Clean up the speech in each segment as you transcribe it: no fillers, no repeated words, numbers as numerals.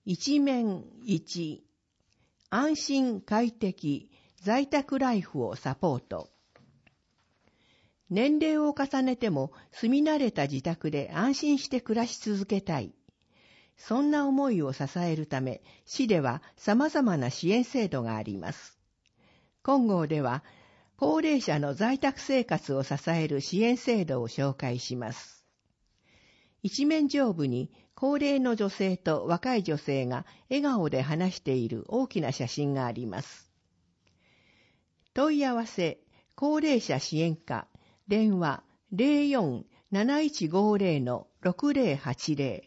一面1、安心快適在宅ライフをサポート。年齢を重ねても住み慣れた自宅で安心して暮らし続けたい。そんな思いを支えるため、市では様々な支援制度があります。今号では、高齢者の在宅生活を支える支援制度を紹介します。一面上部に高齢の女性と若い女性が笑顔で話している大きな写真があります。問い合わせ、高齢者支援課、電話 04-7150-6080。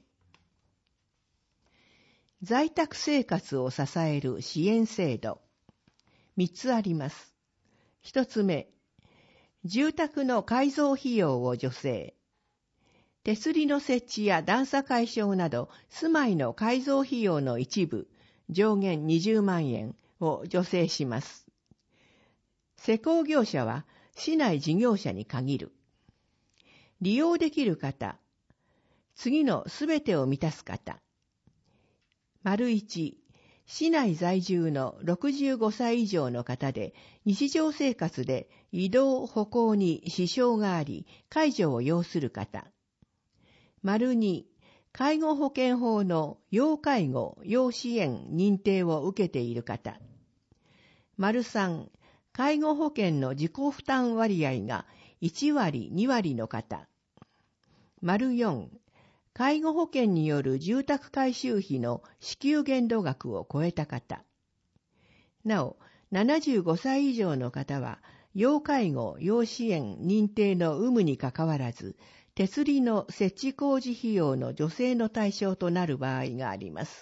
在宅生活を支える支援制度。3つあります。1つ目、住宅の改造費用を助成。手すりの設置や段差解消など、住まいの改造費用の一部、上限20万円を助成します。施工業者は市内事業者に限る。利用できる方、次のすべてを満たす方。1、市内在住の65歳以上の方で、日常生活で移動歩行に支障があり、介助を要する方。2、介護保険法の要介護・要支援認定を受けている方。3、介護保険の自己負担割合が1割、2割の方。4、介護保険による住宅改修費の支給限度額を超えた方。なお、75歳以上の方は、要介護・要支援認定の有無にかかわらず、手すりの設置工事費用の助成の対象となる場合があります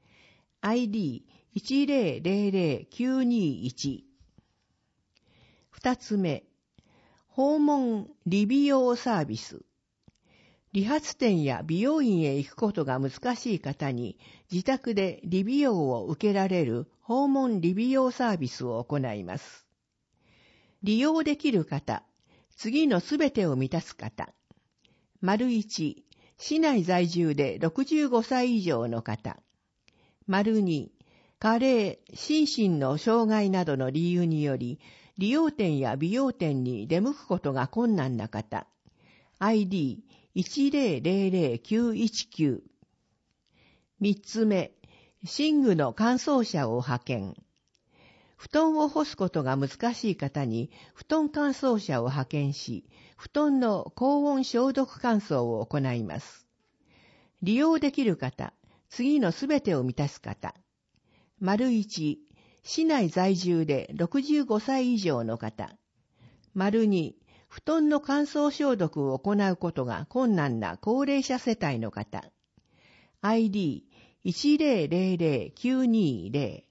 。ID100921。2つ目、訪問理美容サービス。理髪店や美容院へ行くことが難しい方に自宅で理美容を受けられる訪問理美容サービスを行います。利用できる方、次のすべてを満たす方。1、市内在住で65歳以上の方。2、加齢、心身の障害などの理由により、理容店や美容店に出向くことが困難な方。ID100919。3つ目、寝具の乾燥車を派遣。布団を干すことが難しい方に布団乾燥車を派遣し、布団の高温消毒乾燥を行います。利用できる方、次のすべてを満たす方。1、市内在住で65歳以上の方。2、布団の乾燥消毒を行うことが困難な高齢者世帯の方。ID100920。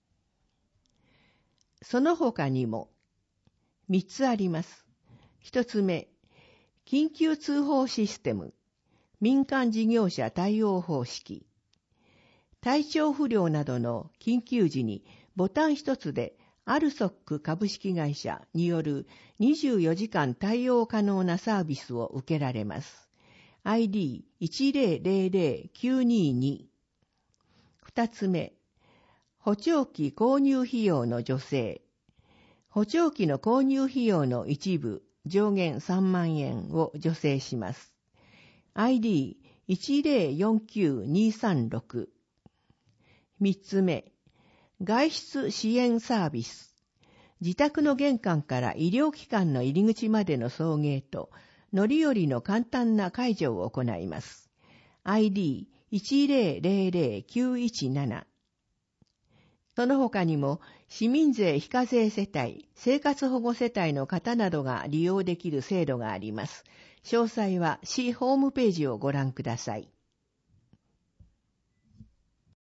その他にも3つあります。1つ目、緊急通報システム、民間事業者対応方式。体調不良などの緊急時にボタン一つでアルソック株式会社による24時間対応可能なサービスを受けられます。ID100922。2つ目、補聴器購入費用の助成。補聴器の購入費用の一部、上限3万円を助成します。ID10492336。3つ目、外出支援サービス。自宅の玄関から医療機関の入り口までの送迎と、乗り降りの簡単な介助を行います。ID100917。その他にも、市民税非課税世帯、生活保護世帯の方などが利用できる制度があります。詳細は市ホームページをご覧ください。